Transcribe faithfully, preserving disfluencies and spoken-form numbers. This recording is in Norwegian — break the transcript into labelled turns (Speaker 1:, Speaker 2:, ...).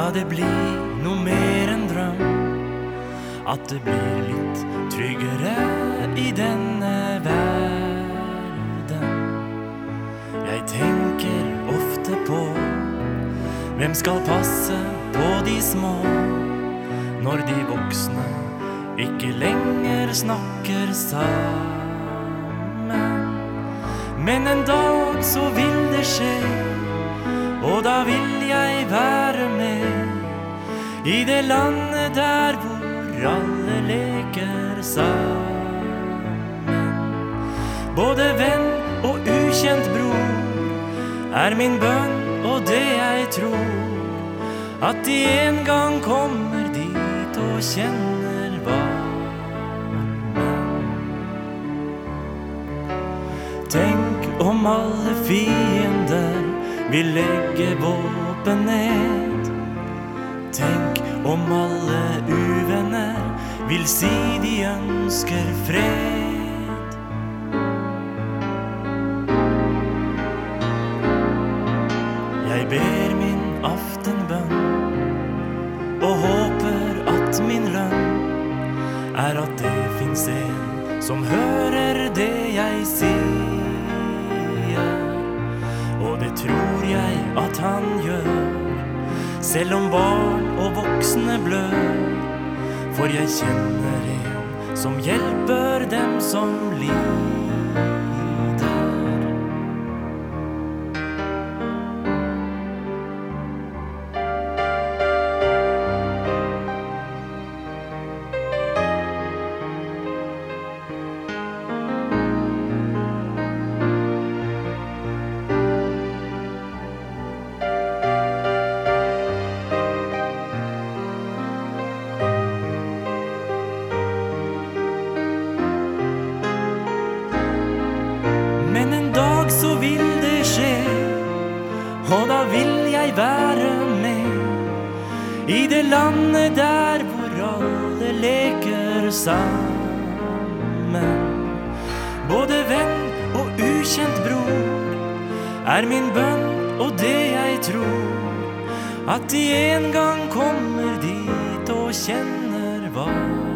Speaker 1: la det bli noe mer enn drøm, at det blir litt tryggere i denne verden. Jeg tenker ofte på hvem skal passe på de små når de voksne ikke lenger snakker sammen. Men en dag så vil det skje, og da vil jeg være med i det landet der hvor alle leker sammen. Både venn og ukjent bror er min bønn, og det jeg tror, at de en gang kommer dit og kjenner varmen. Tenk om alle fiender vil legge våpen ned. Tenk om alle uvenner vil si de ønsker fred. Jeg ber min aftenbønn og håper at min lønn er at det finnes en som hører det jeg sier. Og det tror jeg at han gjør, selv om barn og voksne blør. For jeg kjenner en som hjelper dem som lider. Men en dag så vil det skje, og da vil jeg være med i det landet der hvor alle leker sammen. Både venn og ukjent bror er min bønn, og det jeg tror, at de en gang kommer dit og kjenner varmen.